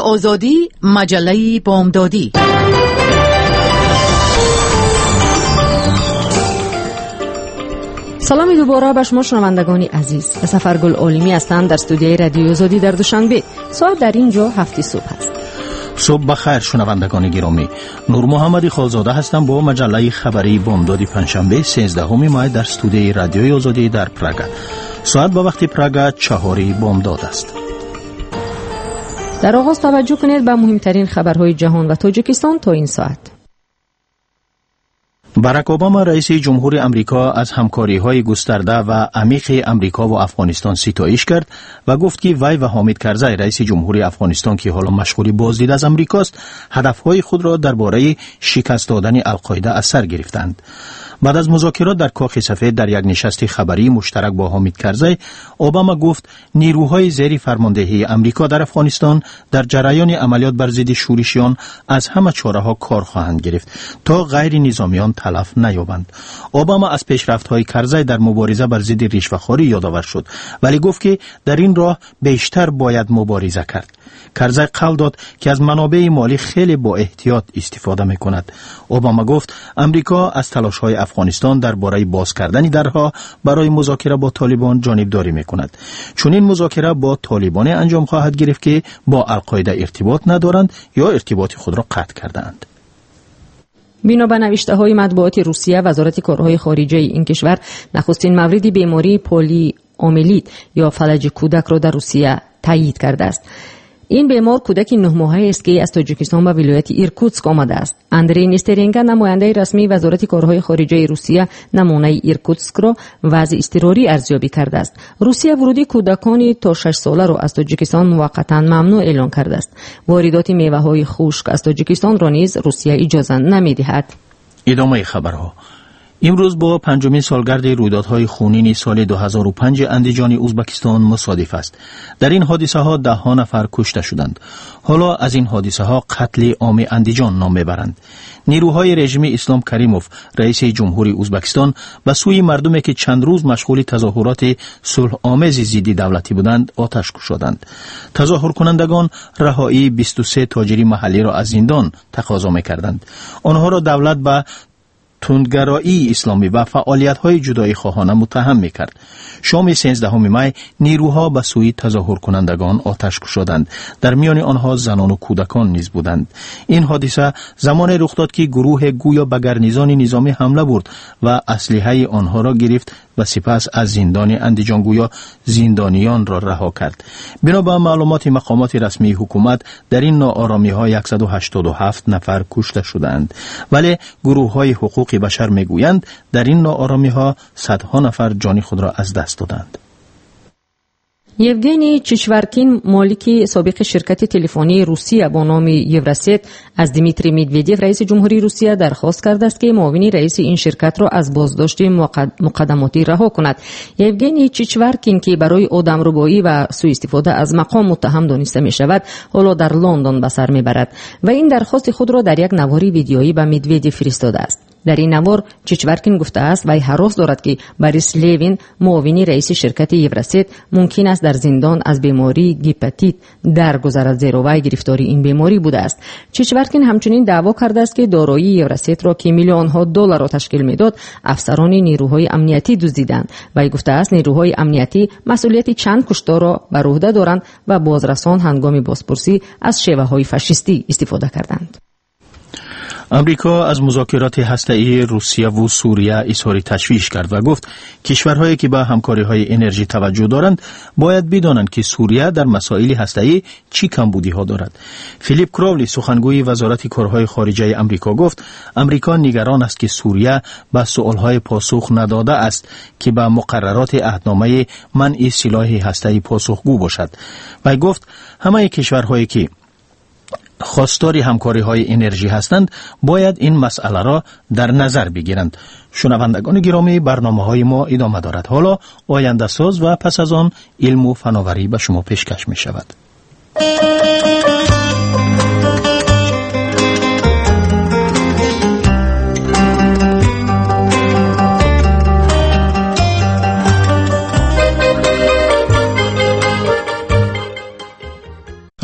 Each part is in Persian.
آزادی، مجله بامدادی. سلامی دوباره به شما شنوندگان عزیز. سفرگل عالمی هستند در استودیوی رادیو آزادی در دوشنبه. ساعت در اینجا 7 صبح است. صبح بخیر شنوندگان گرامی. نور محمدی خالزاده هستم با مجله خبری بامداد پنجشنبه 13 مای در استودیوی رادیو آزادی در پراگ. ساعت به وقت پراگ 4 بامداد است. در آغاز توجه کنید به مهمترین خبرهای جهان و تاجیکستان تا این ساعت. باراک اوباما رئیس جمهور امریکا از همکاری‌های گسترده و عمیق امریکا و افغانستان ستایش کرد و گفت که وی و حامد کرزی رئیس جمهور افغانستان که حالا مشغول بازدید از امریکاست، هدفهای خود را درباره شکست دادن القاعده از سر گرفتند. بعد از مذاکرات در کاخ سفید در یک نشست خبری مشترک با حامد کرزی، اوباما گفت نیروهای زیر فرماندهی امریکا در افغانستان در جریان عملیات بر ضد شورشیان از همه چاره‌ها کار خواهند گرفت تا غیر نظامیان تلف نیابند. اوباما از پیشرفت‌های کرزی در مبارزه بر ضد رشوه‌خواری یادآور شد، ولی گفت که در این راه بیشتر باید مبارزه کرد. کرزی قول داد که از منابع مالی خیلی با احتیاط استفاده می‌کند. اوباما گفت امریکا از تلاش‌های افغانستان درباره باز کردن درها برای مذاکره با طالبان جانبداری می‌کند. چون این مذاکره با طالبان انجام خواهد گرفت که با القاعده ارتباط ندارند یا ارتباط خود را قطع کردند. بنا به نوشته‌های مطبوعاتی روسیه، وزارت کارهای خارجه این کشور نخستین مورد بیماری پولی اومیلیت یا فلج کودک را در روسیه تایید کرده است. این بیمار کودکی 9 ماهه است که از تاجیکستان به ولایت ایرکوتسک آمده است. اندری نسترینگا، نماینده رسمی وزارت کارهای خارجه روسیه، نمونه ایرکوتسک را وضع اضطراری ارزیابی کرده است. روسیه ورودی کودکان تا 6 ساله را از تاجیکستان موقتا ممنوع اعلام کرده است. واردات میوه‌های خشک از تاجیکستان را نیز روسیه اجازه نمی‌دهد. ادامه خبرها. امروز با 5مین سالگرد رویدادهای خونین سال 2005 اندیجان ازبکستان مصادف است. در این حادثه ها 10 نفر کشته شدند. حالا از این حادثه ها قتل عام اندیجان نام میبرند. نیروهای رژیم اسلام کریموف، رئیس جمهوری ازبکستان، به سوی مردمی که چند روز مشغول تظاهرات صلح آمیز ضد دولتی بودند آتش گشودند. تظاهر کنندگان رهایی 23 تاجر محلی را از زندان تقاضا میکردند. آنها را دولت به تندگرایی اسلامی و فعالیت‌های جدایی خواهانه متهم می‌کرد. شام 13 مای نیروها به سوی تظاهر کنندگان آتش گشودند. در میان آنها زنان و کودکان نیز بودند. این حادثه زمان رخ داد که گروه گویا به گرنیزان نظامی حمله برد و اسلحه آنها را گرفت و سپس از زندان اندیجان گویا زندانیان را رها کرد. بنا به معلومات مقامات رسمی حکومت در این ناآرامی‌ها 187 نفر کشته شدند، ولی گروه‌های حقوق بشر میگویند در این ناآرامی‌ها صدها نفر جان خود را از دست دادند. یوگنی چیچورکین، مالک سابق شرکت تلفنی روسیه با نام یورست، از دیمیتری مدودیف رئیس جمهوری روسیه درخواست کرده است که معاون رئیس این شرکت را از بازداشت مقدماتی رها کند. یوگنی چیچورکین که برای آدمربایی و سوء استفاده از مقام متهم دانسته می شود، حالا در لندن به سر می برد و این درخواست خود را در یک نوار ویدیویی به مدودیف فرستاده است. در این نوار چیچورکین گفته است وی هراس دارد که باریس لیوین، معاون رئیس شرکت یورست، ممکن است در زندان از بیماری گیپاتیت درگذرد، زیرا وی گرفتاری این بیماری بوده است. چیچورکین همچنین دعوا کرده است که دارایی یورست را که میلیون‌ها دلار را تشکیل میداد افسران نیروهای امنیتی دزدیدند. وی گفته است نیروهای امنیتی مسئولیت چند کشتار را بر عهده دارند و بازرسان هنگام بازپرسی از شیوه‌های فاشیستی استفاده کردند. امریکا از مذاکرات هسته‌ای روسیه و سوریه اظهار تشویش کرد و گفت کشورهایی که به همکاری‌های انرژی توجه دارند باید بدانند که سوریه در مسائل هسته‌ای چی کمبودی‌ها دارد. فیلیپ کراولی، سخنگوی وزارت کارهای خارجه امریکا، گفت امریکا نگران است که سوریه به سوال‌های پاسخ نداده است که به مقررات عهدنامه منع سلاح هسته‌ای پاسخگو باشد. و گفت همه کشورهایی که خواستار همکاری‌های انرژی هستند باید این مسئله را در نظر بگیرند. شنوندگان گرامی، برنامه‌های ما ادامه دارد. حالا آینده ساز و پس از آن علم و فناوری به شما پیشکش می شود.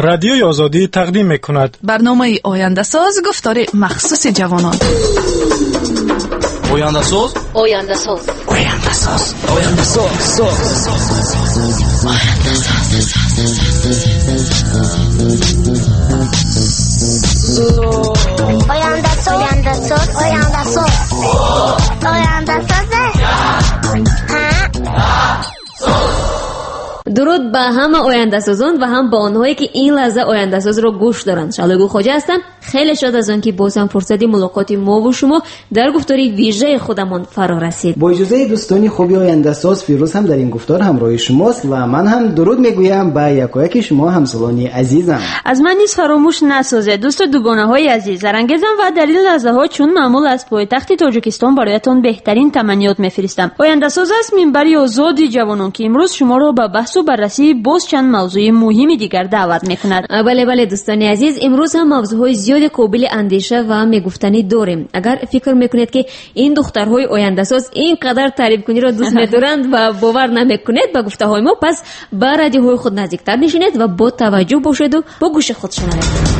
رادیوی آزادی تقدیم میکند برنامه آینده ساز گفتار مخصوص جوانان. آینده ساز آینده ساز آینده ساز آینده ساز آینده ساز آینده ساز آینده ساز آینده ساز. درود به همه آینده سازان و هم به آنهایی که این لحظه آینده ساز رو گوش دارند. شالگو خواجه هستم. خیلی شاد از آنکه باز هم فرصتی ملاقات ما و شما در گفتاری ویژه خودمان فرا رسید. با اجازه دوستانی خوبی آینده ساز، فیروز هم در این گفتار همراه شماست و من هم درود میگویم به یکایک شما همسالانی عزیزم. از من نیز فراموش نسازه دوست و دوگانه های عزیز، زرنگیزم و در این لحظه ها چون معمول از پایتخت تاجیکستان برایتان بهترین تمنیات میفرستم. آینده ساز است منبری آزادی جوانان که امروز شما را به بحث و بررسی باز چند موضوع مهم دیگر دعوت میکند. بله دوستان عزیز، امروز هم موضوعهای زیاد قابل اندیشه و میگفتنی داریم. اگر فکر میکنید که این دخترهای آینده ساز اینقدر تعریف کنی را دوست می‌دارند و باور نمیکنید به گفته های ما، پس به رادیوهای خود نزدیکتر نشینید و با توجه باشید و با گوش خود شنوید.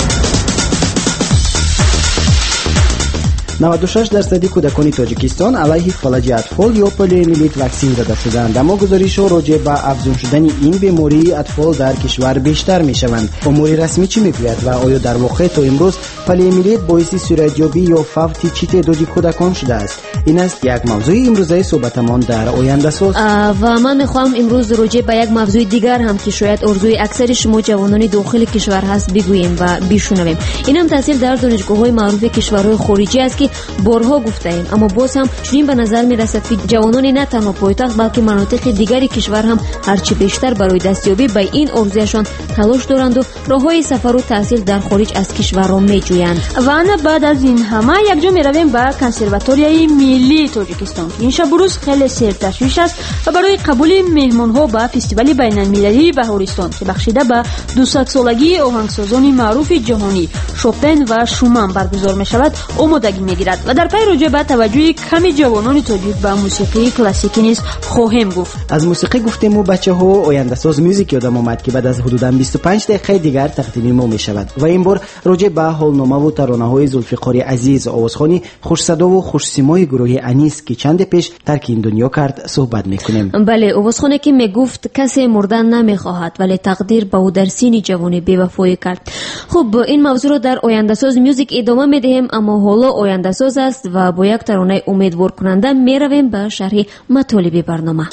96% کودکان تاجیکستان علیه فلج اطفال یا پلیومیلیت واکسین زده شدند. اما گزارش‌ها راجع به افزون شدن این بیماری اطفال در کشور بیشتر می‌شوند. امور رسمی چی میگوید و آیا در واقع تا امروز پلیومیلیت باعث صورتیابی یا فوت چه تعدادی کودکان شده است؟ این است یک موضوع امروزه صحبتمان در آینده ساز. و من می‌خوام امروز راجع به یک موضوع دیگر هم که شاید ارزوی اکثر شما جوانان داخل کشور هست بگوییم و بشنویم. اینم تاثیر در دانشگاه‌های معروف کشورهای خارجی است که بارها گفتیم، اما باز هم چنین به نظر میرسد که جوانان نه تنها پایتخت بلکه مناطق دیگری کشور هم هرچی بیشتر برای دستیابی به این آرزویشان تلاش دارند و راههای سفر و تحصیل در خارج از کشور را میجویند. و انا بعد از این همه یک جا میرویم به کنسرواتوریای ملی تاجیکستان. این شب روز خیلی سرتشویش است و برای قبول مهمانها به فستیوال بین‌المللی بهارستان که بخشیده به 200 سالگی آهنگسازان معروف جهانی شوپن و شومان برگزار میشود آمادگی میگیرد و در پی راجع به توجه کمی جوانان تاجیک به موسیقی کلاسیکی نیز خواهیم گفت. از موسیقی گفتیم و بچه‌ها آینده ساز موزیک یادم آمد که بعد از حدوداً 25 دقیقه دیگر تقدیم ما میشود و این بار راجع به حالنامه و ترانه‌های ذوالفقار عزیز آوازخوانی خوش صدا و خوش سیمای گروه انیس که چند پیش ترک این دنیا کرد صحبت میکنیم. بله، آوازخوانی که میگفت کسی مردن نمیخواهد ولی تقدیر به او در سینی جوانی بی‌وفایی کرد. خب این موضوع رو در آینده ساز موزیک ادامه میدهیم، اما حالا آینده ساز است و با یک ترانه امیدوار کننده میرویم به شرح مطالب برنامه.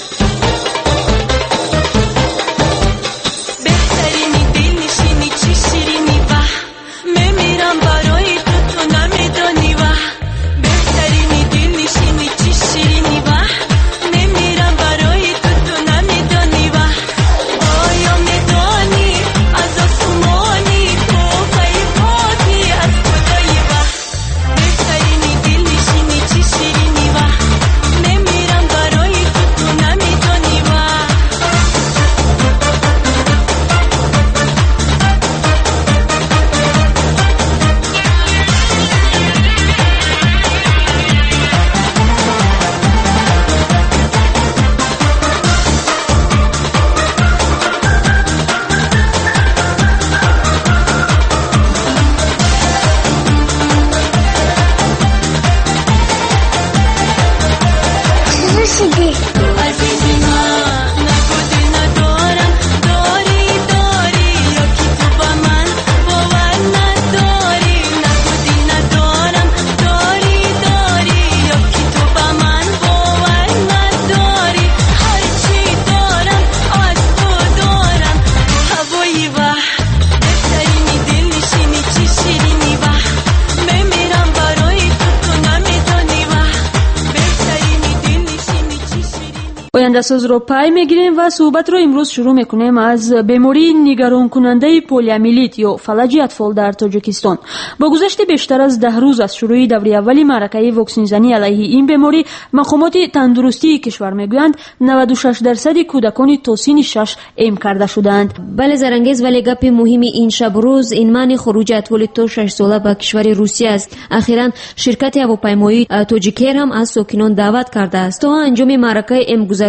آینده ساز رو پای میگیریم و صحبت رو امروز شروع میکنیم از بیماری نگران کننده پولیومیلیت یا فلج اطفال در تاجیکستان. با گذشت بیشتر از 10 روز از شروع دوره اولی معرکه واکسن زنی علیه این بیماری، مقامات تندرستی کشور میگویند 96% کودکان تا سن 6 ایم کرده شدند. بله زرنگیز، ولی گپ مهم این شب روز این معنی خروج اطفال تا 6 ساله به کشور روسیه است. اخیراً شرکت هواپیمایی تاجیکر هم از ساکنان دعوت کرده است تا انجام معرکه امگذاری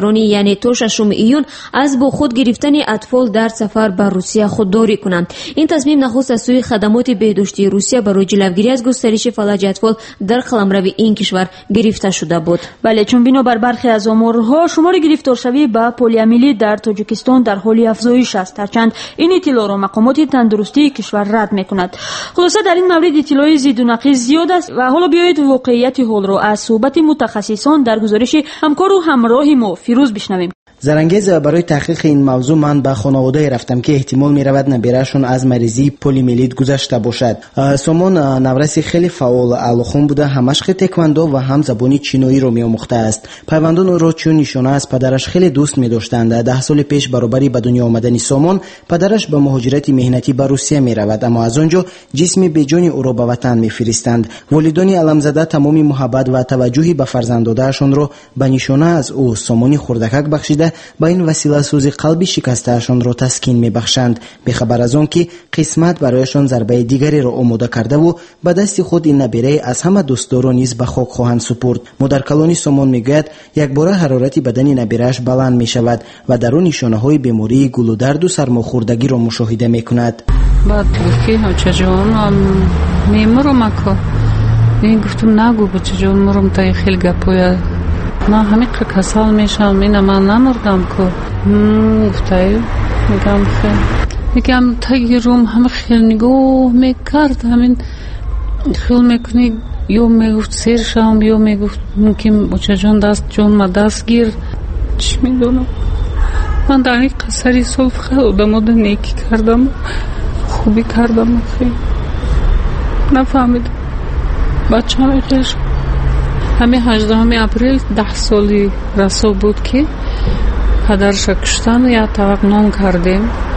گذرانی یعنی تا 6 ایون از با خود گرفتن اطفال در سفر به روسیه خودداری کنند. این تصمیم نخست از سوی خدمات بهداشتی روسیه برای جلوگیری از گسترش فلج اطفال در قلمرو این کشور گرفته شده بود. بله، چون بنابر برخی از آمارها شمار گرفتارشوی به پولیومیلیت در تاجیکستان در حال افزایش است، هرچند این اطلاع را مقامات تندرستی کشور رد میکند. خلاصه در این مورد اطلاع ضد و نقیض زیاد است و حالا بیایید واقعیت حال را از صحبت متخصصان در گزارش همکار و همراه ما فیروز بشنویم. زرانگیز برای تحقیق این موضوع من به خانواده رفتم که احتمال می رود نبیرهشون از مریضی پولیومیلیت گذشته باشد. سومون نورسی خیلی فعال علاخون بوده، همش تکواندو و هم زبانی چینایی رو می آموخته است. پیوندان رو چون نشانه از پدرش خیلی دوست می داشتند. 10 سال پیش برابری به دنیا آمدن سومون پدرش به مهاجرت مهنتی به روسیه می رود، اما از آنجا جسم بدون او را به وطن می فرستند. والدان علمزده تمام محبت و توجهی به فرزندانشان را به نشانه از او سومونی خردکک بخشیده با این وسیله سوز قلبی شکستهشان را تسکین میبخشند، بخبر از آن که قسمت برایشان ضربه دیگری را آماده کرده و به دست خود این نبیره از همه دوستدار نیز به خاک خواهند سپرد. مادر کلانی سومون میگوید یک بار حرارت بدن نبیره‌اش بلند میشود و در آن نشانه‌های بیماری گل و درد و سرماخوردگی را مشاهده میکند. بعد که چجون میمرم اکو گفتم نگو چجون مرم تا خیلی گپویا من همین کسال میشم، این من نمردم که گفته میگم تایی روم همه خیلی نگاه میکرد، همین خیلی میکنی یا میگفت سیر شم یا میگفت ممکن بچه جان دست جان ما دست گیر، چی میدونم. من در این قصری صلف خیلی دماده نیکی کردم، خوبی کردم، خیلی نفهمیدم بچه همه خیلی شد. همین 18 اپریل 10 سالی رسو بود که پدرش کشتن یا توقنام کردیم،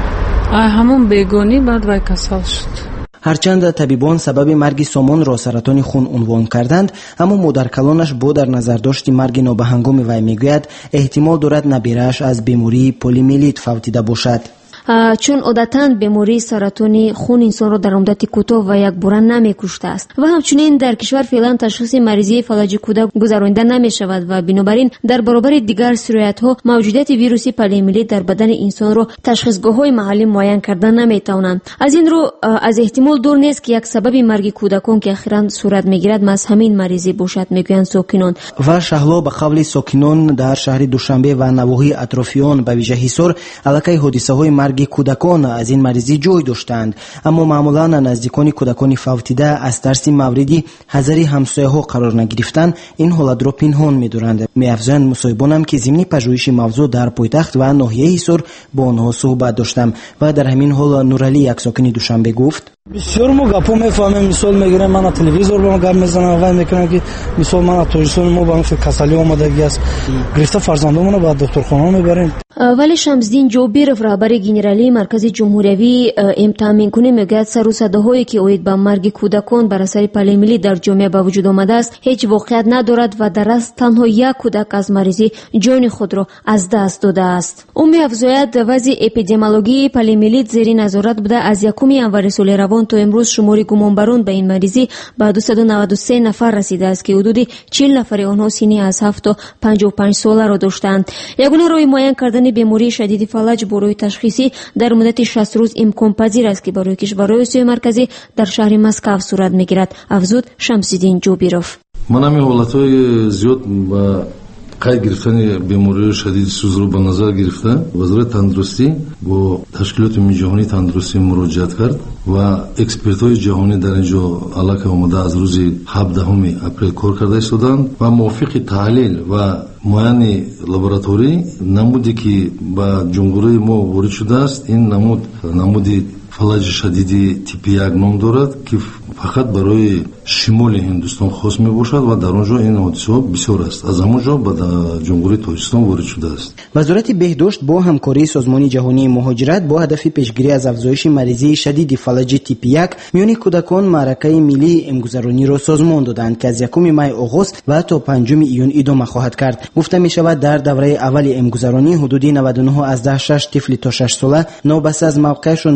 همون بیگانی بعد وی کسال شد. هرچند طبیبان سبب مرگ سومون را سرطان خون عنوان کردند، اما مادر کلانش با در نظر داشت مرگ نابهنگام وی میگوید احتمال دارد نبیره‌اش از بیماری پولیومیلیت فوتیده باشد. چون عادتاً بیماری سرطان خون انسان را در مدت کوتاه و یک باره نمی‌کشته است و همچنین در کشور فعلا تشخیص مریضی فلج کودک گذرانده نمی‌شود و بنابراین در برابر دیگر سرایت‌ها موجودیت ویروسی پولیومیلیت در بدن انسان را تشخیصگاه‌های محلی معین کردن نمی‌توانند. از این رو از احتمال دور نیست که یک سبب مرگ کودکان که اخیراً صورت می‌گیرد از همین مریضی باشد، میگویند ساکنان. و شهلا به قول ساکنان در شهر دوشنبه و نواحی اطرافیان به ویژه حصار علاقه حادثه‌های مرگ کودکان از این مریضی جای داشتند، اما معمولا نزدیکان کودکان فوتیده از ترس موردی حذری همسایه‌ها قرار نگرفتن این حالت را پنهان می‌دارند. می‌افزایند مصاحبانم که ضمن پژوهش موضوع در پایتخت و ناحیه حصار با آنها صحبت داشتم و در همین حال نورعلی یک ساکن دوشنبه گفت بسیار ما گپو میفهمیم، مثال میگیرم من تلویزیون با گپ میزنم و میگم که مثال من توجیهون ما با کسالی اومدگی است گرفته فرزندامون رو به دکترخانه میبریم. ولی شمسدین جوبیرов رهبر گنرالی مرکز جمهوری امتحان میکنه میگه سر و صداهایی که اوید با مرگ کودکان بر اثر پولیومیلیت در جامعه به وجود آمده است هیچ واقعیت ندارد و در اصل تنها یک کودک از مریضی جان خود را از دست داده است. او می‌افزاید وضع اپیدمیولوژی پولیومیلیت زیر نظارت بوده. از 1 ینوار سال روان تا امروز شمار گمانبران به این مریضی به 293 نفر رسیده است که حدود 40 نفر آنها سنی از 7 تا 55 ساله را داشتند. یگانه راه معین کردن بیماری شدید فلج برای تشخیصی در مدت 60 روز امکان پذیر است که برای کشورهای آسیای مرکزی در شهر مسکو صورت میگیرد، افزود شمسدین جوبیرов. من همین حالتهای زیاد با قید گرفتن بیماری شدید سوز رو به نظر گرفته وزارت تندرستی با تشکیلات جهانی تندرستی مراجعت کرد و اکسپرت‌های جهانی در اینجا علاقه آمده از روز 17 اپریل کار کرده ایستادند و موافق تحلیل و معاینه لابراتوری نمودی که به جمهوری ما وارد شده است این نمودی فلج شدید تیپ 1 نام دارد که فقط برای شمال هندوستان خاص می باشد و در آنجا این حادثه بسیار است. از همونجا به جمهوری تاجیکستان وارد شده است. وزارت بهداشت با همکاری سازمان جهانی مهاجرت با هدف پیشگیری از افزایش مریضی شدید فلج تیپ 1 میان کودکان معرکه ملی امگذرانی را سازمان دادند که از 1 می آگوست و تا 5 ایون ادامه خواهد کرد. گفته می شود در دوره اول امگذرانی حدود 99 از 16 طفل تا 6 ساله نوبسته از موقعشون در جامعه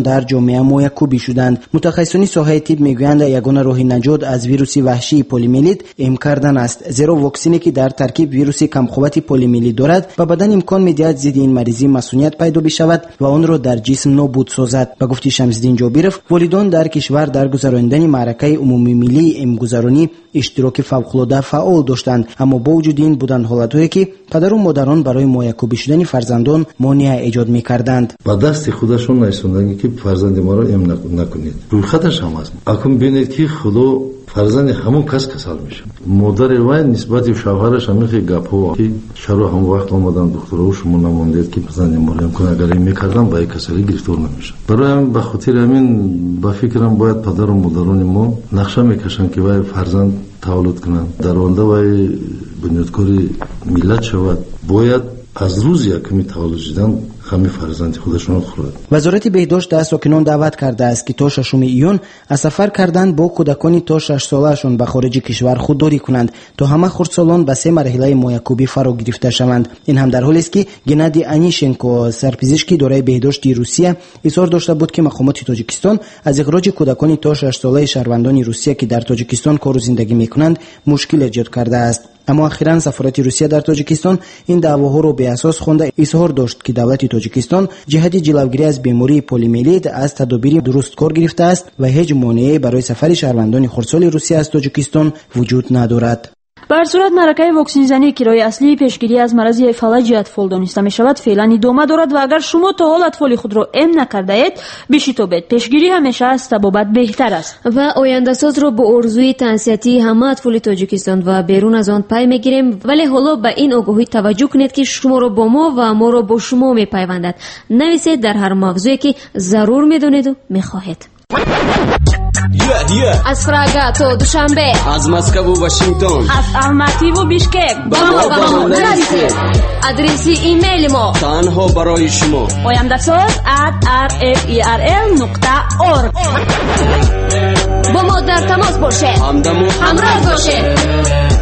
جامعه مویکوبی شدند. متخصصان ساحه طب میگویند یگانه راه نجات از ویروس وحشی پلیمیلیت ایم کردن است، زیرا واکسنی که در ترکیب ویروس کم قوت پلیمیلیت دارد به بدن امکان میدهد ضد این مریضی مسئولیت پیدا بشود و آن را در جسم نابود سازد. به گفته شمس‌الدین جابرов، والدان در کشور در گذراندن معرکه عمومی ملی امگذرانی اشتراک فوق‌العاده فعال داشتند، اما با وجود این بودند حالت‌هایی که پدر و مادران برای مویکوبی شدن فرزندان مانع ایجاد می‌کردند. با دست خودشون نشوندن که فرزند ما را ام نکنید. روی خطرش هم است. اکنون ببینید که خدا فرزند همون کس کسل میشه. مادر وای نسبت به شوهرش هم خیلی گپ‌ها که شروع هم وقت اومدن دکترها شما نموندید که فرزند ما را امکان اگر این می‌کردن با کسری گرفتار نمیشه. برای همین به خاطر همین با فکرم باید پدر و مادران ما نقشه میکشن که وای فرزند تولد کنن در آینده وای بنیادکاری ملت شود. باید از روز یکمی تولد شدن همه فرزند خودشون خورد. وزارت بهداشت از ساکنان دعوت کرده است که تا 6 ایون از سفر کردن با کودکان تا 6 ساله‌شان به خارج کشور خودداری کنند تا همه خردسالان به 3 مرحله مویکوبی فرا گرفته شوند. این هم در حالی است که گنادی انیشنکو سرپزشکی اداره بهداشت روسیه اظهار داشته بود که مقامات تاجیکستان از اخراج کودکان تا 6 ساله شهروندان روسیه که در تاجیکستان کار و زندگی میکنند مشکل ایجاد کرده است. اما اخیراً سفارت روسیه در تاجیکستان این دعواها را به اساس خوانده، اظهار داشت که دولت تاجیکستان جهت جلوگیری از بیماری پلیمیلیت از تدابیر درست کار گرفته است و هیچ مانعی برای سفر شهروندان خردسال روسیه از تاجیکستان وجود ندارد. بر صورت معرکه واکسین زنی که راه اصلی پیشگیری از مرض فلج اطفال دانسته می شود فعلا ادامه دارد و اگر شما تا حال اطفال خود را ام نکرده اید بشتابید. پیشگیری همیشه از تبابت بهتر است. و آینده ساز را با آرزوی تنصیحاتی همه اطفال تاجیکستان و بیرون از آن پی میگیریم، ولی حالا به این آگاهی توجه کنید که شما را با ما و ما را با شما میپیوندد. نویسید در هر موضوعی که ضرور میدونید و میخواهید. از پراگا تا دوشنبه، از مسکو و واشنگتن، از الماتی و بیشکک با ما نویسید. آدرس ایمیل ما تنها برای شما oyandasaz@rferl.org. با ما در تماس باشید، همراه باشید.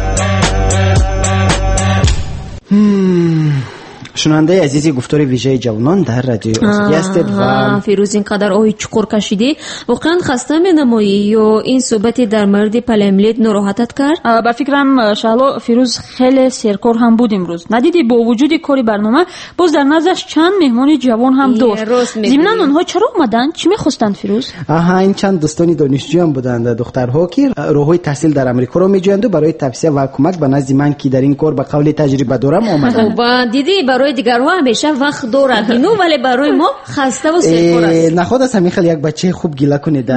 شنونده عزیزی گفتار ویژه جوانان در رادیو آزادی هستید و فیروز اینقدر آهی چقور کشیدی واقعا خسته می‌نمایی یا این صحبتی در مورد پلیمیلیت ناراحتت کرد؟ با فکرم شالا فیروز خیلی سرکار هم بود امروز. ندیدی با وجود کاری برنامه باز در نزدش چند مهمان جوان هم داشت. ضمناً اونها چرا اومدن؟ چی می‌خواستند فیروز؟ این چند دوستانی دانشجو هم بودند، دخترها که راههای تحصیل در آمریکا را می‌جویند و برای توصیه و کمک به نزد من که در این کار به قول تجربه دارم اومدند. خب دیدی برای دیگرها همیشه وقت دارد اینو، ولی برای ما خسته و سرکار است. نخواد از همین خیلی یک بچه خوب گله کنید.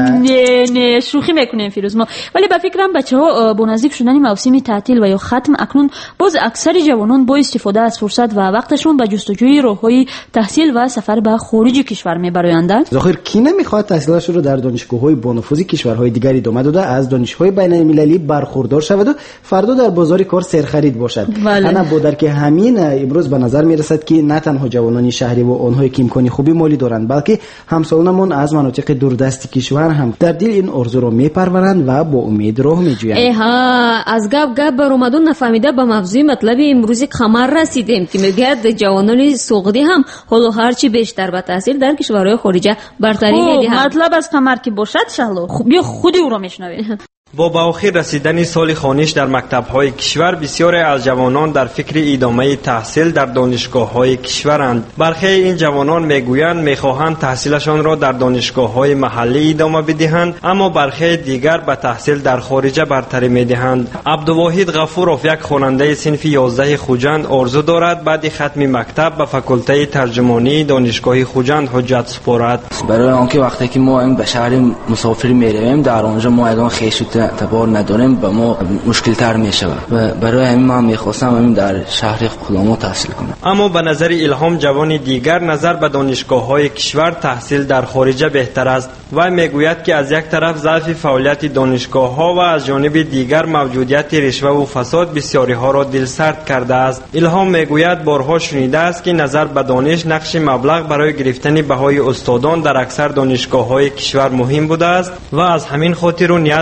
نه شوخی میکنیم فیروز ما، ولی با فکرم بچه‌ها با نزدیک شدن موسم تعطیل و یا ختم اکنون باز اکثر جوانان با استفاده از فرصت و وقتشون به جستجوی راههای تحصیل و سفر به خارج کشور میبرند. ظاهر کی نمیخواد تحصیلش رو در دانشگاه‌های بانفوذ کشورهای دیگر ادامه داده از دانشگاه‌های بین‌المللی برخوردار شود و فردا در بازار کار سرخرید باشد. انا با درک همین امروز به نظر میرسد که نه تنها جوانان شهری و آنهایی که امکان خوبی مالی دارند بلکه همسالانمان از مناطق دوردست کشور هم در دل این آرزو را میپرورند و با امید راه میجویند. از گپ بر اومدون نفهمیده به موضوع مطلب امروزی قمر رسیدیم که میگه جوانان سوقدی هم حالا هرچی بیشتر به تحصیل در کشورهای خارجه برتری میدهند. مطلب از قمر که باشد شالله بیا خودی او را میشنوید. با به آخر رسیدن سال خوانش در مکتب‌های کشور بسیاری از جوانان در فکر ادامه تحصیل در دانشگاه‌های کشورند. برخی این جوانان میگویند می‌خواهند تحصیلشان را در دانشگاه‌های محلی ادامه بدهند، اما برخی دیگر به تحصیل در خارج برتری می‌دهند. عبدالواحد غفورов یک خواننده صنف 11 خوجند آرزو دارد بعد ختم مکتب به فاکولته ترجمانی دانشگاه خوجند حجت سپارد. برای آنکه وقتی که ما به شهر مسافر می‌رویم در آنجا ما اگه خیشت اعتبار نداریم به ما مشکل تر می شود و برای همین من میخواستم همین در شهر خودمون تحصیل کنم. اما به نظر الهام جوان دیگر نظر به دانشگاه های کشور تحصیل در خارجه بهتر است و میگوید که از یک طرف ضعف فعالیت دانشگاه ها و از جانب دیگر موجودیت رشوه و فساد بسیاری ها را دلسرد کرده است. الهام میگوید بارها شنیده است که نظر به دانش نقش مبلغ برای گرفتن بهای استادان در اکثر دانشگاه های کشور مهم بوده است و از همین خاطر نیت دارد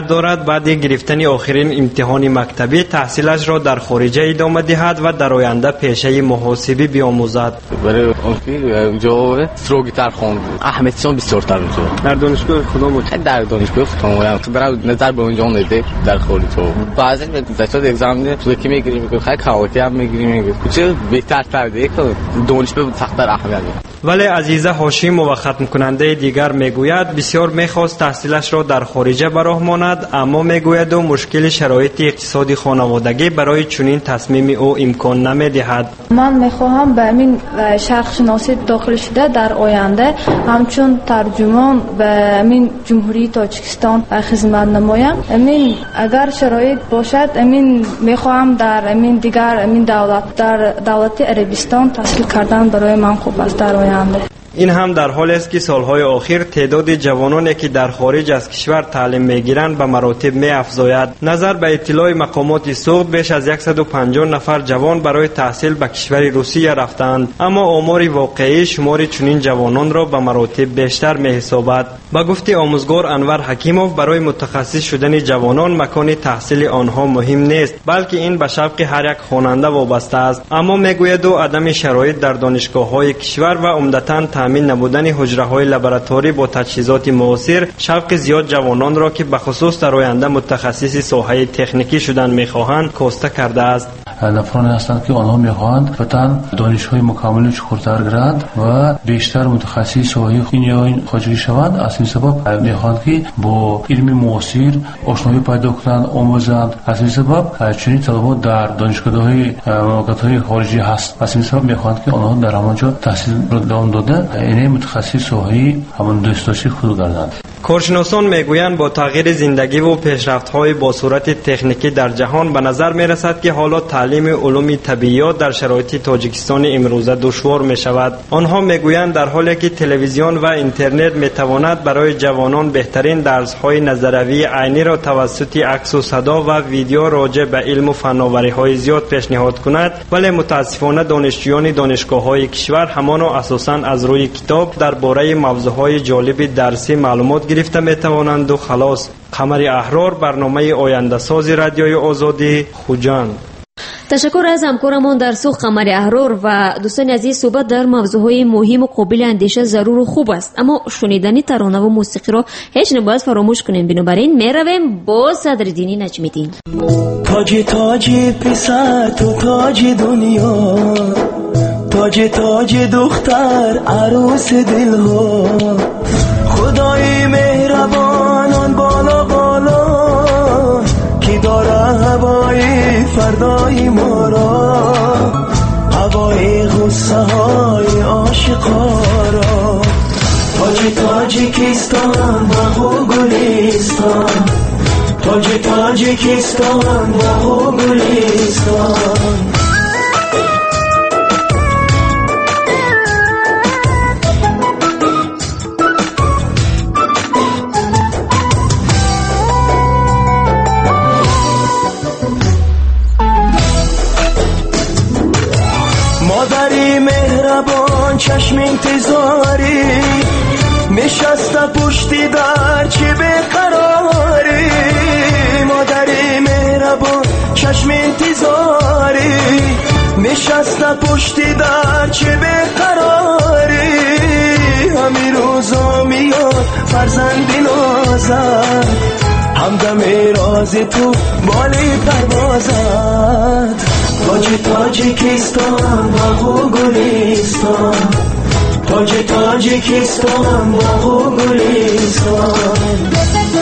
بعد گرفتن آخرین امتحان مکتبی تحصیلش را در خارج ادامه دهد و در آینده پیشه محاسبی بیاموزد. برای اون جو سرو گیتار خوند. اهمیتشون بسیارتر میشه. در دانشگاه خودم در دانشگاه خودم برای نظر به اونجا نده در خارج تو. بعضی وقتا اگزم تو که میگیریم خیلی کاوتی هم میگیریم. چه بهتر کرده که دانشگاه سخت‌تر اهمیت. ولی عزیزه هاشم و ختم کننده دیگر میگوید بسیار میخواست تحصیلش را در خارج به راه ماند، اما میگوید و مشکل شرایط اقتصادی خانوادگی برای چنین تصمیم او امکان نمیدهد. من میخواهم به این شرق شناسی داخل شده در آینده همچون ترجمان به این جمهوری تاجیکستان خدمت نمایم. امین اگر شرایط باشد امین میخواهم در امین دیگر امین دولت عربستان تحصیل کردن برای من خوب است در آینده. این هم در حالی است که سالهای اخیر تعداد جوانانی که در خارج از کشور تعلیم میگیرند به مراتب میافزاید. نظر به اطلاع مقامات سوق بیش از 150 نفر جوان برای تحصیل به کشور روسیه رفتند، اما آمار واقعی شمار چنین جوانان را به مراتب بیشتر میحسابد. با گفته آموزگار انور حکیموف برای متخصص شدن جوانان مکان تحصیل آنها مهم نیست، بلکه این به شوق هر یک خواننده وابسته است. اما میگوید عدم شرایط در دانشگاه‌های کشور و عمدتاً تامین نبودن حجره‌های لابراتواری با تجهیزات معاصر شوق زیاد جوانان را که به خصوص در آینده متخصص ساحه تکنیکی شدن می‌خواهند کاسته کرده است. نفرانی هستند که آنها می‌خواهند فتن دانش‌های مکمل چخورتر گیرند و بیشتر متخصص ساحه این یا این خارجی شوند. از این سبب می‌خواهند که با علم معاصر آشنایی پیدا کنند، آموزند. از این سبب چنین طلبات در دانشگاه‌های مملکت‌های خارجی هست. از این سبب می‌خواهند که آنها در همانجا تحصیل را ادامه داده این متخصص ساحه همان دسترسی خود گردند. کارشناسان میگویند با تغییر زندگی و پیشرفت‌های با صورت تکنیکی در جهان به نظر می‌رسد که حالا تعلیم علوم طبیعیات در شرایط تاجیکستان امروزه دشوار می‌شود. آنها میگویند در حالی که تلویزیون و اینترنت می‌تواند برای جوانان بهترین درس‌های نظروی عینی را توسط عکس و صدا و ویدیو راجع به علم و فناوری‌های زیاد پیشنهاد کند، ولی متأسفانه دانشجویان دانشگاه‌های کشور همانا اساساً از روی کتاب درباره موضوعهای جالب درسی معلومات گرفته میتوانند و خلاص. قمر احرار، برنامه آینده ساز رادیوی آزادی، خوجند. تشکر از همکارمان در سوق قمر احرار. و دوستان عزیز، صحبت در موضوعهای مهم و قابل اندیشه ضرور و خوب است، اما شنیدن ترانه و موسیقی را هیچ نباید فراموش کنیم. بنابراین میرویم با صدرالدین نجمی‌دین. تاج پسر تو تاج دنیا، تاج دختر عروس دل ها، خدای مهربان آن بالا بالا که داره هوای فردای ما را، هوای غصه های عاشقا را. تاجیکستان باغ و گلستان، تاجیکستان باغ و گلستان. چشم انتظاری نشسته پشتی در چه بیقراری، مادری مهربان چشم انتظاری نشسته پشتی در چه بیقراری. همین روزا میاد فرزندی نازد، همدم راز تو بالی پروازد. تاجیکستان باغ و گلستان، تاجیکستان باغ و گلستان.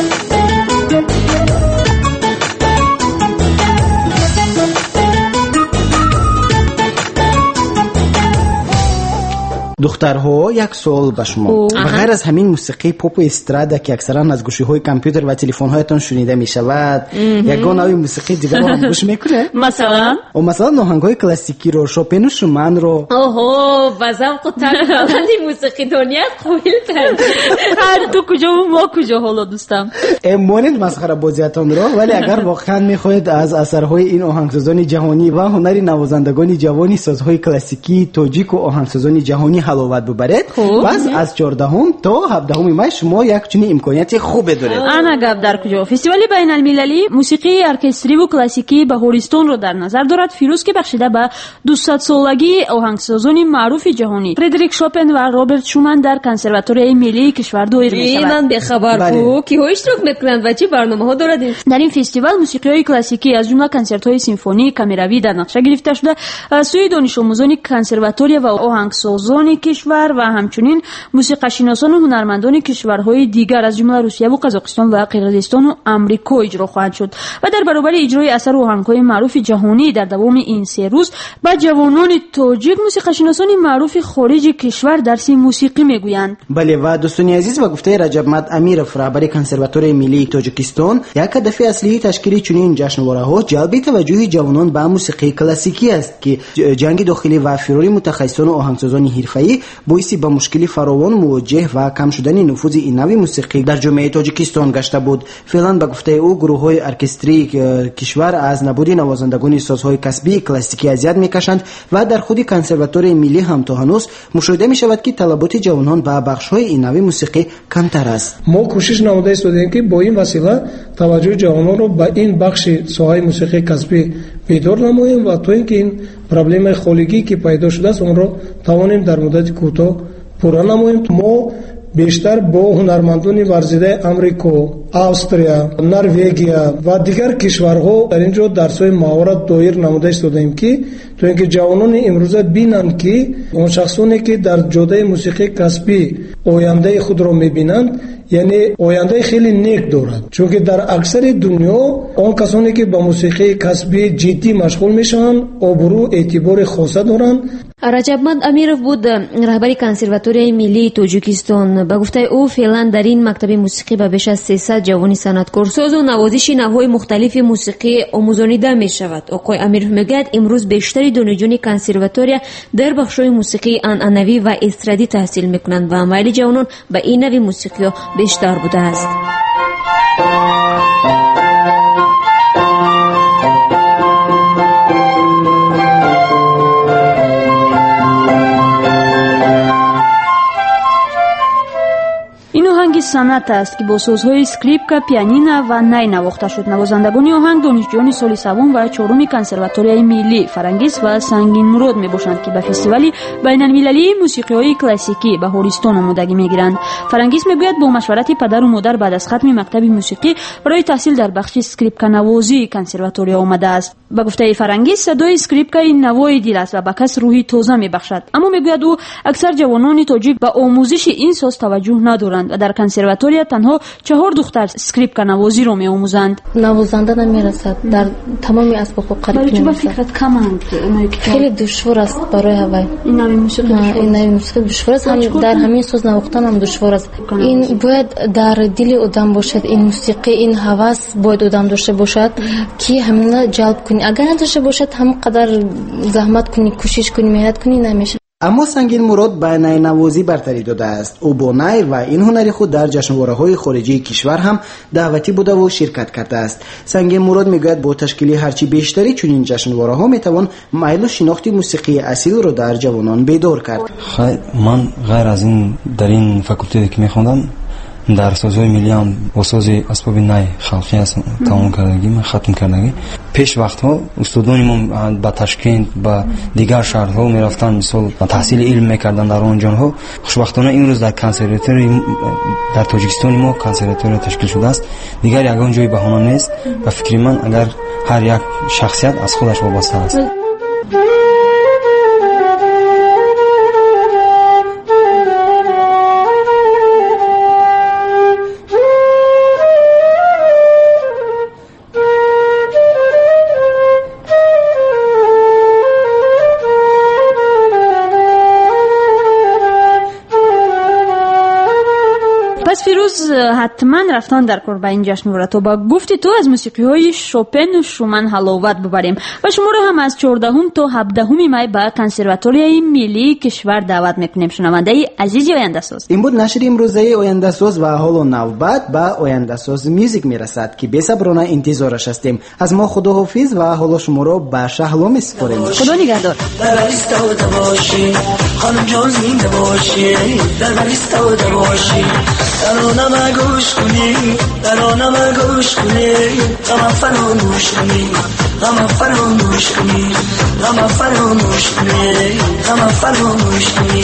دخترها یک سوال به شما. بغیر از همین موسیقی پاپ و استرادا که اکثرا از گوشی‌های کامپیوتر و تلفن‌هایتان شنیده می‌شود، یگان نوع موسیقی دیگر رو هم گوش می‌کنه؟ مثلا ناهنگ‌های کلاسیکی رو، شوپن و شومان رو. اوه، بازم قطعاً موسیقی دنیا قبول کرد. هر دو کجا و ما کجا حالا دوستم. مانند مسخره بازیاتان رو، ولی اگر واقعاً می‌خواهید از اثرهای این آهنگسازان جهانی و هنری نوازندگان جوانی سازهای کلاسیکی تاجیک و آهنگسازان جهانی حلاوت ببرید پس از 14 تا 17 می شما یک چنین امکانیت خوب دارید. انا گپ در کجا؟ فستیوال بین المللی موسیقی ارکستری و کلاسیکی بهارستان رو در نظر دارد. فیروز که بخشیده به 200 سالگی آهنگسازان معروف جهانی فردریک شوپن و رابرت شومان در کنسرواتوری ملی کشور دایر می‌شود. من به خبر بود که اشتراک می‌کنند و چه برنامه‌ها دارد. در این فستیوال موسیقی‌های کلاسیکی از جمله کنسرت‌های سیمفونی کامیروی در نقشه گرفته شده از سوی دانش آموزان کنسرواتوری و آهنگسازان کشور و همچنین موسیقی‌شناسان و هنرمندان کشورهای دیگر از جمله روسیه و قزاقستان و قرقیزستان و آمریکا اجرا خواهد شد و در برابر اجرای اثر آهنگ‌های معروف جهانی در دوام این 3 روز با جوانان تاجیک موسیقی‌شناسان معروف خارج کشور درس موسیقی میگویند. بله و دوستان عزیز و گفته رجب مد امیرов رهبر کنسرواتوری ملی تاجیکستان یک هدف اصلی تشکیل چنین جشنواره‌ها جلب توجه جوانان به موسیقی کلاسیکی است که جنگ داخلی و فرار متخصصان و آهنگسازان حرفه‌ای باعث به مشکل فراوان مواجه و کم شدن نفوذ این نوع موسیقی در جامعه تاجیکستان گشته بود. فعلا به گفته او گروه‌های ارکستری کشور از نبود نوازندگان سازهای کسبی کلاسیکی اذیت می‌کشند و در خود کنسرواتوری ملی هم تا هنوز مشاهده می‌شود که طلبات جوانان به بخش‌های این نوع موسیقی کمتر است. ما کوشش نموده استیم که با این وسیله توجه جوانان رو به این بخش ساحه موسیقی کسبی بیدار نماییم و تا اینکه این پروبلم خالگی که پیدا شده است اون رو توانیم در مدت کوتاه پورا نماییم. ما بیشتر با هنرمندان ورزیده امریکا، استرالیا، نروژ و دیگر کشورها در اینجا درس‌های مهارت دایر نموده استیم که تو اینکه جوانان امروزه بینند که اون شخصانی که در جاده موسیقی کسبی آینده خود را می‌بینند یعنی آینده خیلی نیک دارد، چون که در اکثر دنیا آن کسانی که با موسیقی کسبی جدی مشغول میشن آبرو اعتبار خاصه دارند. رجب مد امیرов بود رهبر کنسرواتوری ملی تاجیکستان. به گفته او فعلا در این مکتب موسیقی به بیش از 300 جوان صنعتکارساز و نوازش نوهای مختلف موسیقی آموزانیده می شود. آقای امیرov میگوید امروز بیشتر دانشجویان کنسرواتوری در بخش‌های موسیقی عنعنوی و استرادی تحصیل میکنند و میل جوانان به این نوع موسیقی بیشتر بوده است. این آهنگ سنت است که با سازهای اسکریپکا، پیانینا و نی نواخته شد. نوازندگان آهنگ دانشجویان سال سوم و چهارم کنسرواتوری ملی فرنگیس و سنگین مراد میباشند که به فستیوال بین المللی موسیقی‌های کلاسیکی بهارستان آمادگی میگیرند. فرنگیس میگوید با مشورت پدر و مادر بعد از ختم مکتب موسیقی برای تحصیل در بخش اسکریپکا نوازی کنسرواتوری آمده است. به گفته فرنگیس صدای اسکریپکا این نوای دل است و به کس روحی تازه میبخشد. اما میگوید او اکثر جوانان تاجیک به آموزش این ساز توجه ندارند و در کنسرواتوری تنها 4 دختر اسکریپکا نوازی را می‌آموزند. نوازنده نمی‌رسد، در تمام اسباب قریب نمی‌رسد. برای چه فکرت کمند؟ خیلی دشوار است برای هوای. این نوع موسیقی دشوار است. در همین ساز نواختن هم دشوار است. این باید در دل آدم باشد. این موسیقی، این هوس باید آدم داشته باشد که همین جلب کنی. اگر نداشته باشد هم قدر زحمت کنی، کوشش کنی، مهنت کنی نمیشه. اما سنگین مراد به نی نوازی برتری داده است. او با نی و این هنری خود در جشنواره‌های خارجی کشور هم دعوتی بوده و شرکت کرده است. سنگین مراد میگوید با تشکیل هرچی بیشتری چنین جشنواره‌ها میتوان میل و شناخت موسیقی اصیل را در جوانان بیدار کرد. من غیر از این در این فاکولته که میخوندم در سازهای ملی هم با ساز اسباب نی خلقی هستم تمام کردگی من ختم کردگی. پیش وقتها استادان ما با تشکیل با دیگر شهرها میرفتن مثال تحصیل علم میکردن در اون جاها. خوشبختانه امروز در کنسرواتوری در تاجیکستان ما کنسرواتوری تشکیل شده است. دیگر یگان جای بهانه نیست و فکر من اگر هر یک شخصیت از خودش وابسته است. فیروز حتما رفتن در کار به این جشن و تو با گفتی تو از موسیقی های شوپن و شومن حلاوت ببریم و شما رو هم از 14 تا 17 می به کنسرواتوریای ملی کشور دعوت میکنیم. شنونده عزیزی آینده ساز، این بود نشر امروزه آینده ساز و حالا نوبت به آینده ساز میوزیک میرسد که بی‌صبرانه انتظارش هستیم. از ما خداحافظ و حالا شما رو به شهلا میسپاریم. خدا نگهدار. خانم جان زنده باشی، در بریستا باشی، ترانه‌ام گوش کنی، ترانه‌ام گوش کنی، غم فراموش کنی، غم فراموش کنی، غم فراموش کنی، غم فراموش کنی.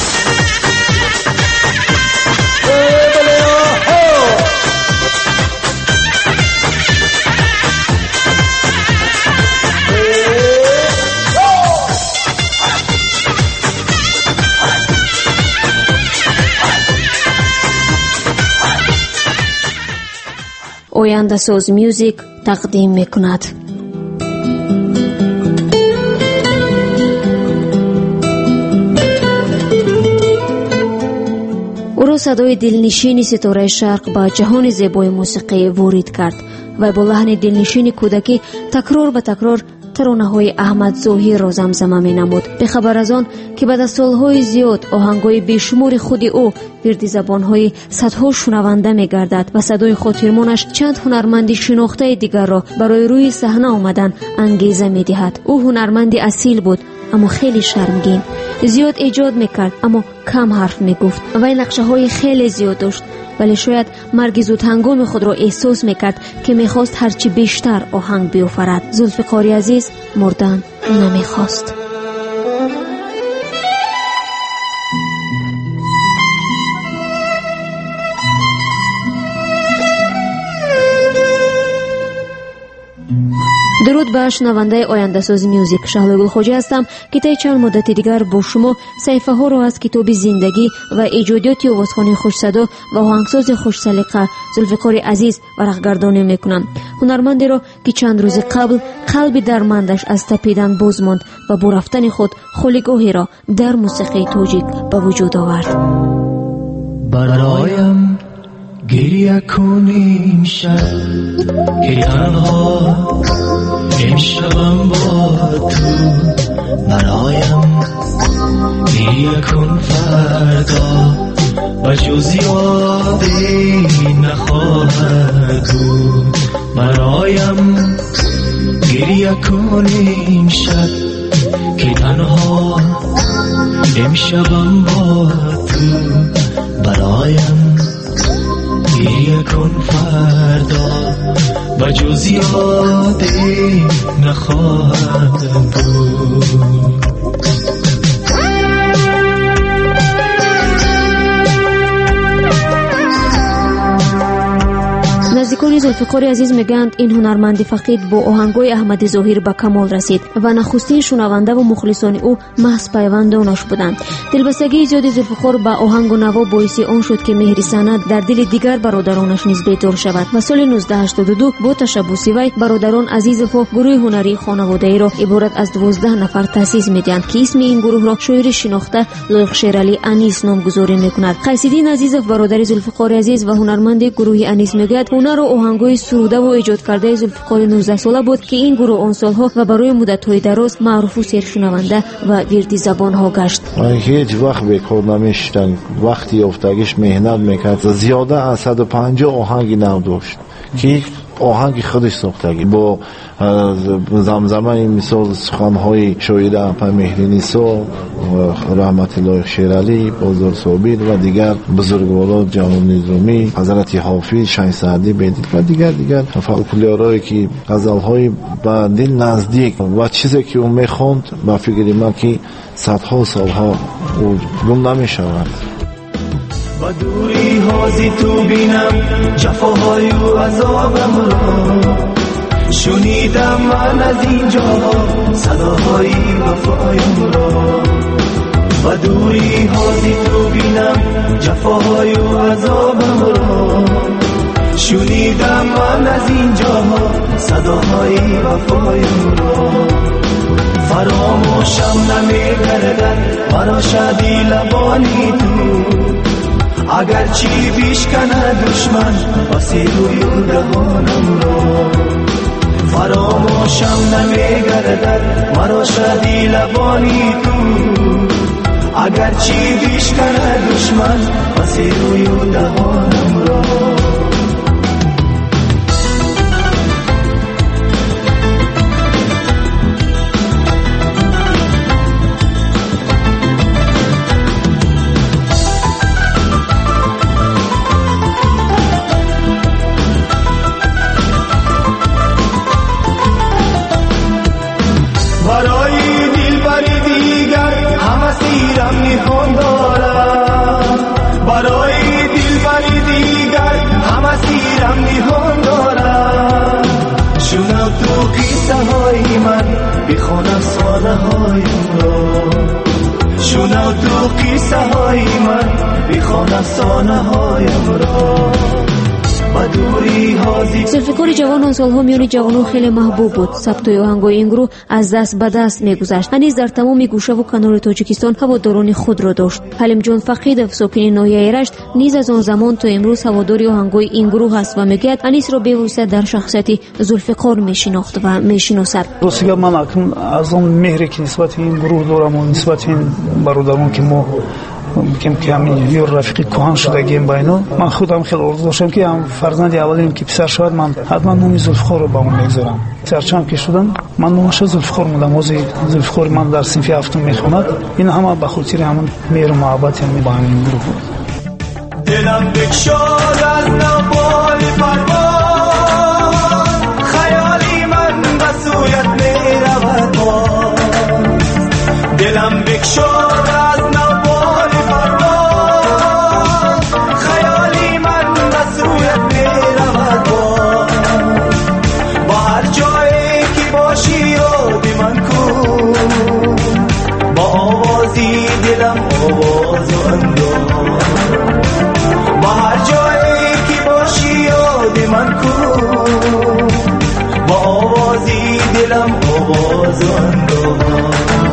آینده ساز میوزیک تقدیم میکند. او را صدای دلنشین ستاره شرق با جهان زیبای موسیقی وارد کرد و با لحن دلنشین کودکی تکرار به تکرار ترانه‌های احمد ظاهر را زمزمه می‌نمود. به خبر از آن که بعد از سال‌های زیاد آهنگ‌های بیشمار خود او ورد زبان‌های صدها شنونده می‌گردد و صدای خاطرمانش چند هنرمند شناخته دیگر را برای روی صحنه آمدن انگیزه می‌دهد. او هنرمندی اصیل بود اما خیلی شرمگین. زیاد ایجاد می‌کرد اما کم حرف می‌گفت. وی نقشه‌های خیلی زیاد داشت ولی شاید مرگ زود هنگام خود را احساس میکرد که میخواست هرچی بیشتر آهنگ بیافرد. ذوالفقار عزیز مردن نمیخواست. درود به شنونده آینده ساز میوزیک. شهلا گلخوجی هستم که طی چند مدت دیگر با شما صفحه ها را از کتاب زندگی و ایجادیات آوازخوانی خوش صدا و آهنگساز خوش سلیقه ذوالفقار عزیز ورقگردانی میکنم. هنرمندی را که چند روز قبل قلب درمندش از تپیدن باز ماند و با رفتن خود خالیگاهی را در موسیقی تاجیک به وجود آورد. برایم گریه کنی امشب که تنها امشبم با تو، برایم گریه کن فردا و جز یادی نخواهد بود. برایم گریه کن امشب که تنها امشبم با تو، برایم گریه کن فردا و جز یادی نخواهد بود. نزدیکان ذوالفقار عزیز میگند این هنرمندی فقید با آهنگای احمد ظاهر به کمال رسید و نخستین شنونده و مخلصان او محض پیوندانش بودند. دلبستگی زیاد ذوالفقار به آهنگ و نوا باعث آن شد که مهر سند در دل دیگر برادرانش نیز بیدار شود و سال 1982 با تشبوس وی برادران عزیزوف گروه هنری خانواده‌ای را عبارت از 12 نفر تأسیس می‌دهند که اسم این گروه را شاعر شناخته لایق شیرعلی انیس نامگذاری می‌کند. قیس‌الدین عزیزوف برادر ذوالفقار عزیز و هنرمند گروه انیس میگوید هنر و آهنگای سروده و ایجاد کرده ذوالفقار 19 ساله بود که این گروه آن سالها و برای مدت‌های دراز معروف و سرشنونده و وردی زبان‌ها گشت. هیچ وقت بیکار نمیشدن. وقتی افتادگیش مهنت میکرد زیاده از 150 آهنگ نو داشت که آهنگ خودش ساختگی با زمزمه مثال سخنهای شاعر احمد مهرنیسا رحمت الله شیرعلی بازار ثابت و دیگر بزرگواران جهان نظامی حضرت حافظ شاه سعدی بدید و دیگر فولکلورایی که غزلهای به دل نزدیک و چیزی که اون میخوند با فکر من که صدها سالها گم نمیشود. با دوری هازی تو بینم جفاهای و عذابم را شنیدم من از اینجا صداهای وفایم را. با دوری هازی تو بینم جفاهای و عذابم را شنیدم من از اینجا صداهای وفایم را. فراموشم نمیگردد مرا شادی لبانی تو اگر چی بیشکنه دشمن پس روی دهانم را فراموشم نمیگردد مرا شدی لبانی تو اگر چی بیشکنه دشمن پس روی دهانم را بخونم ساده هایم را شنو تو قصه های من بخونم سانه هایم را زلفکار جوان سالها میان جوانان خیلی محبوب بود. ثبت‌های آهنگ‌های این گروه از دست به دست می‌گذشت. هنوز در تمام گوشه و کنار تاجیکستان هواداران خود را داشت. حلیم جان فقیدов ساکن ناحیه رشت نیز از آن زمان تا امروز هواداری آهنگ‌های این گروه است و میگوید انیس را به‌واسطه در شخصیت زلفکار میشناخت و میشناسد. راستش من اکنون از آن مهری که نسبت این گروه دارم و نسبت این برادران که ما که همین یور رفیقی کهن شدگیم بینا من خودم خیلی آرزو داشتم که هم فرزند اولیم که پسر شد من حتما نام زلفخور رو با اون میگذارم. سرچم که شدم من نامش زلفخور بودم. موزی زلفخور من در صنف هفتم میخوند. این همه به خاطر همون مهر و محبت هم با همین گروه بود. دلم بکشاد از نوبال پرواز خیالی من به سویت میرود باز دلم بکشاد از نوبال پرواز خیالی من به سویت میرود باز با هر جایی که باشی یاد من کن با آوازی دلم آواز و انداز با هر جایی که باشی یاد من کن با آوازی دلم آواز و انداز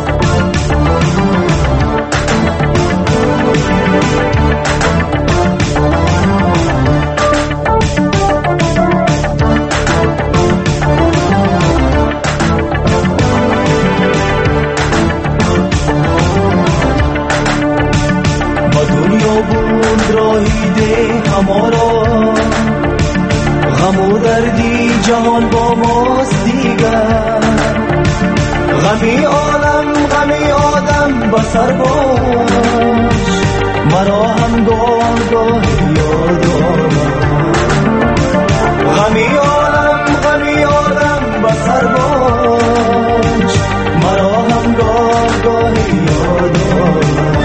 غم و دردی جهان با ماست دیگر غمی عالم غمی آدم بسر باش مرا هم گاه یاد آمد غمی عالم غمی آدم بسر باش مرا هم گاه یاد آمد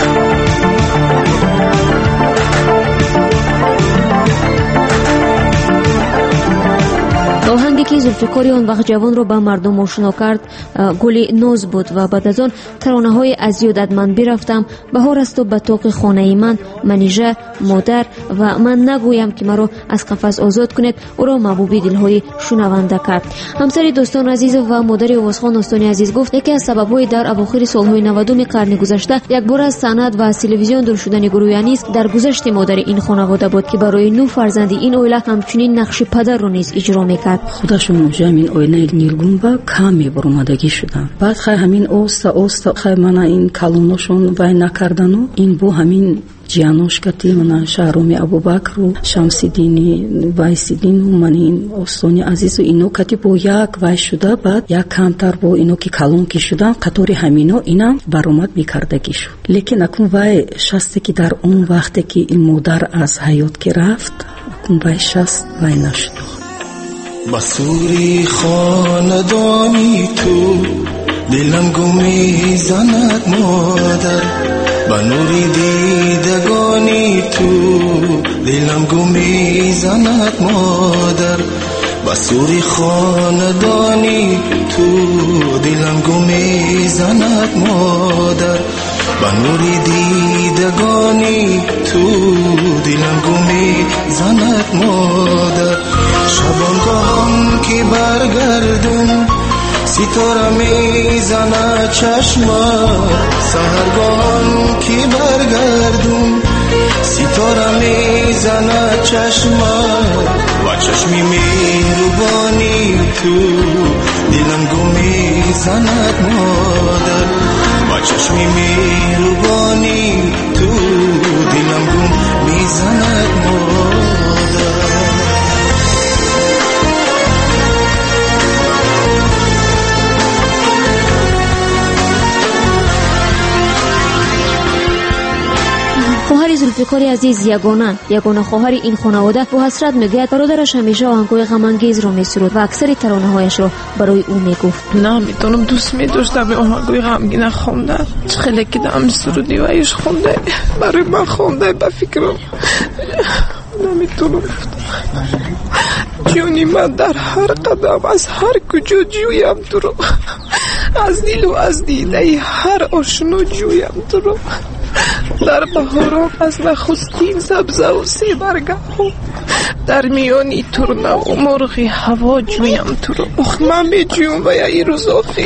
آهنگی که زلفکاری آن وقت جوان را به مردم آشنا کرد گل ناز بود و بعد از آن ترانه‌های از یادت من برفتم بهار است و به طاق خانه من منیژه مادر و من نگویم که مرا از قفس آزاد کنید او را محبوب دلهای شنونده کرد. همسر دوستان عزیز و مادر آوازخوان دوستان عزیز گفت یکی از سبب‌های در اواخر سال‌های 90 قرن گذشته یک بار از صنعت و از تلویزیون دور شدن گروه انیس در گذشت مادر این خانواده بود که برای نو فرزند این عائله همچنین نقش پدر را نیز اجرا می‌کرد. خودشون اونجا همین آینه نیلگون با کمی برآمدگی شدن. بعد خیلی همین اوستا خیلی من این کلوناشون وای نکردن و این بو همین جیانوش کتی من شهرام ابوبکر و شمس‌الدین وایسیدین و من این استانی عزیز و اینو کتی با یک وای شده بعد یک کمتر با اینو که کلون کی شدن قطار همینو اینا برآمد میکردگی شد. لیکن اکنون وای شسته که در اون وقتی که این مادر از حیات که رفت اکنون وای شست وای نشد. بسوری خاندانی تو دلم گمی زند مادر به نوری دیدگانی تو دلم گمی زند مادر بسوری خاندانی تو دلم گمی زند مادر به نوری دیدگانی تو دلم گمی زند مادر شبانگاهم که برگردم ستاره میزند چشمم سحرگاهم که برگردم ستاره میزند چشمت و چشمی مهربانی تو دلم گم میزند مادر و چشمی مهربانی تو دلم گم میزند مادر. خواهر زلفقار عزیز یگانه خواهر این خانواده با حسرت میگوید برادرش همیشه آهنگ‌های غم‌انگیز را میسرود و اکثر ترانه‌هایش را برای او میگفت. نمیتونم دوست می‌داشتم به آهنگ‌های غمگین خوندن. خیلی که دم سرودی و ایش خونده برای من خونده به فکرم نمیتونم. جونی من در هر قدم از هر کجا جویم تو رو، از دل و از دیده هر آشنا جویم تو رو. در بهاران از نخستین سبزه و سی برگه ها در میانی ترنه و مرغ هوا جویم تو رو. من می جویم و یه روز آخی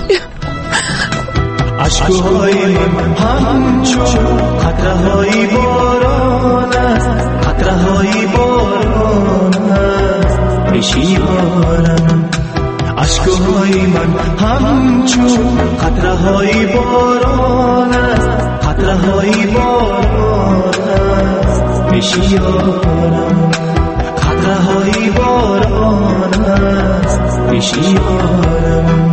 عشقهای من همچون قطره‌های باران است، قطره‌های باران است بشیارم. عشقهای من همچون قطره‌های باران است، قطره‌های باران است بشیارم. قطره‌های باران است بشیارم.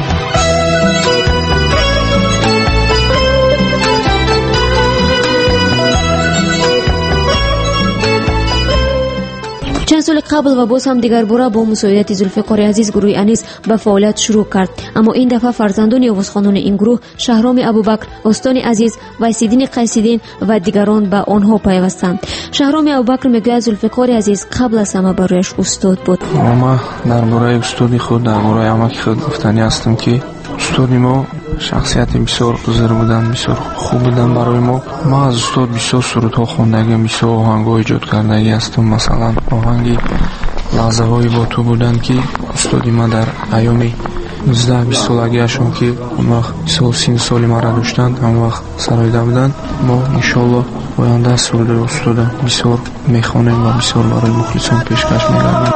چند سال قبل و باز هم دیگر باره با مساعدت زلفقار عزیز گروه انیس به فعالیت شروع کرد، اما این دفعه فرزندان آوازخوانان این گروه شهرام ابوبکر، استان عزیز، ویسیدین قیسیدین و دیگران به آنها پیوستند. شهرام ابوبکر میگوید زلفقار عزیز قبل از همه برایش استاد بود. ما درباره استادی خود درباره عمک خود گفتنی هستم که استادی ما شخصیت بسیار بزرگ بودن، بسیار خوب بودن برای ما. ما از استاد بسیار سرودها خوندگی، بسیار آهنگ‌ها ایجاد کردگی هستم. مثلا آهنگی لحظه های با تو بودن که استادی ما در ایام 19-20 سالگی هاشون که اون وقت 30 سالی ما را داشتند، اون وقت سرایده بودن. ما انشالله آینده سرود استاد بسیار میخوانیم و بسیار برای مخلصان پیشکش می‌کنیم.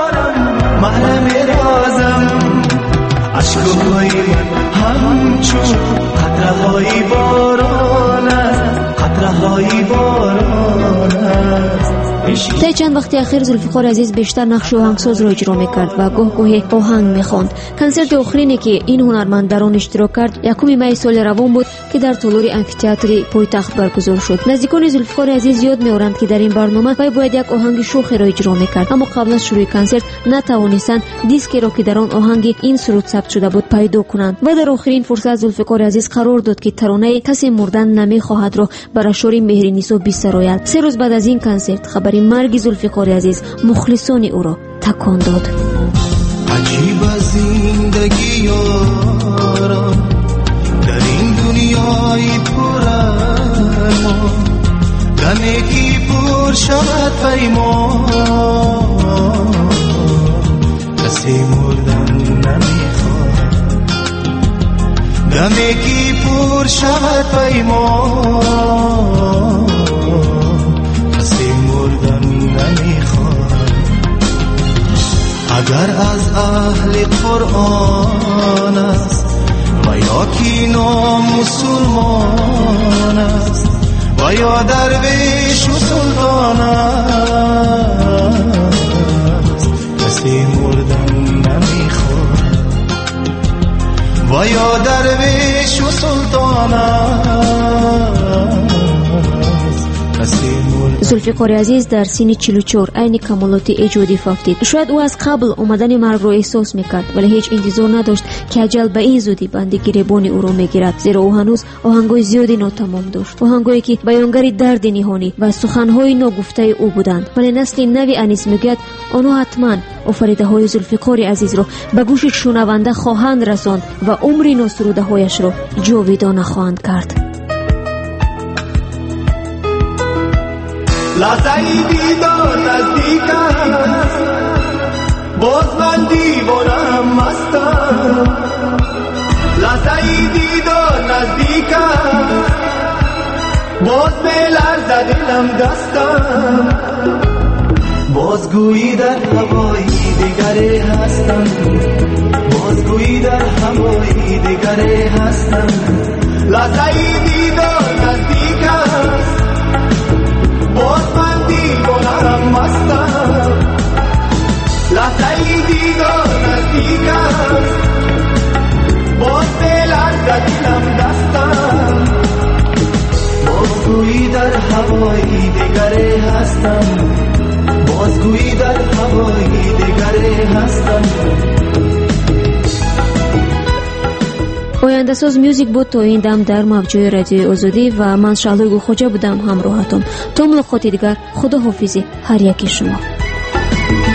عشقهای من همچون قطره‌های باران است، قطره‌های باران است. تا چند وقتی اخیر زلفقار عزیز بیشتر نقش آهنگساز را اجرا میکرد و گاهی آهنگ میخواند. کنسرت آخرینی که این هنرمند در آن اشتراک کرد 1 می سال روان بود که در تالار امفی‌تئاتر پایتخت برگزار شد. نزدیکان زلفقار عزیز یاد میآورند که در این برنامه وی باید یک آهنگ شوخی را اجرا میکرد، اما قبل از شروع کنسرت نتوانستند دیسکی را که در آن آهنگ این سرود ثبت شده بود پیدا کنند و در آخرین فرصت زلفقار عزیز قرار داد که ترانه کسی مردن نمیخواهد را بر اشعار مهرنیسا بسراید. 3 روز بعد از این کنسرت خبر مرگ زلفقار عزیز مخلصان او را تکان داد. عجیب زندگی یارا در این دنیای پر ارمان، غمگی پر شود پیمان، کسی مردن نمیخواد. غمگی پر شود پیمان، کسی مردن نمیخواد. اگر از اهل قرآن است و یا کی نامسلمان است و یا درویش و سلطان است، کسی مردن نمیخواد. و یا درویش و سلطان است، زلفقار عزیز در سن 44 عین کمالات ایجادی فافتید. شاید او از قبل اومدن مرگ را احساس میکرد، ولی هیچ انتظار نداشت که اجل به این زودی بند گریبان او را میگیرد، زیرا او هنوز آهنگای زیادی ناتمام داشت، آهنگایی که بیانگر درد نهانی و سخنهای ناگفته او بودند. ولی نسل نوی انیس میگوید آنها حتما آفریده های زلفقار عزیز را به گوش شنونده خواهند رساند و عمر ناسروده هایش را جاودانه خواهند کرد. لحظه دیدار نزدیک است، باز من دیوانم مستم. لحظه دیدار نزدیک است، باز میلرزد دلم دستم بازگویی در هوای دیگری هستم بازگویی در هوای دیگری هستم لحظه دیدار نزدیک است باز من دیوانه‌ام مستم لحظه دیدار نزدیک است باز میلرزد دلم دستم بازگویی در هوای دیگری هستم بازگویی در هوای دیگری هستم. ояндасоз мюзик буд то ин дам дар мавҷои радиои озодӣ ва ман шаҳлои гулхоҷа будам ҳамроҳатон. То мулоқоти дигар, худоҳофизӣ ҳар яки шумо.